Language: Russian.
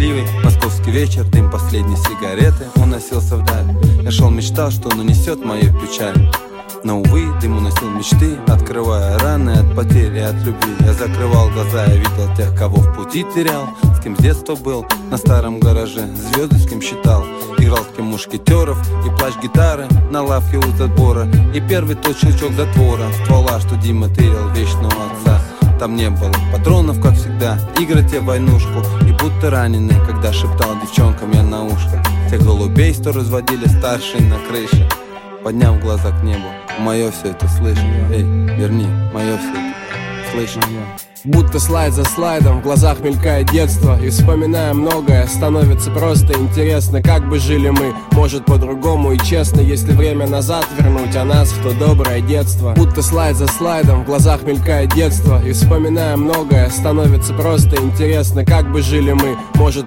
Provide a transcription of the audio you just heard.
счастливый московский вечер, дым последней сигареты уносился вдаль. Я шел, мечтал, что он унесет мою печаль. Но, увы, дым уносил мечты, открывая раны от потери, от любви. Я закрывал глаза, я видел тех, кого в пути терял, с кем с детства был на старом гараже, звезды с кем считал, играл с кем мушкетеров и плащ гитары на лавке у забора. И первый тот щелчок затвора, ствола, что Дима тырил вечного отца. Там не было патронов, как всегда, игры те войнушку. И будто раненый, когда шептал девчонкам я на ушко тех голубей, что разводили старшие на крыше. Подняв глаза к небу, мое все это слышно. Эй, верни, мое все это слышно. Будто слайд за слайдом в глазах мелькает детство. И вспоминая многое, становится просто интересно, как бы жили мы, может по-другому и честно, если время назад вернуть, а нас в то доброе детство. Будто слайд за слайдом в глазах мелькает детство. И вспоминая многое, становится просто интересно, как бы жили мы, может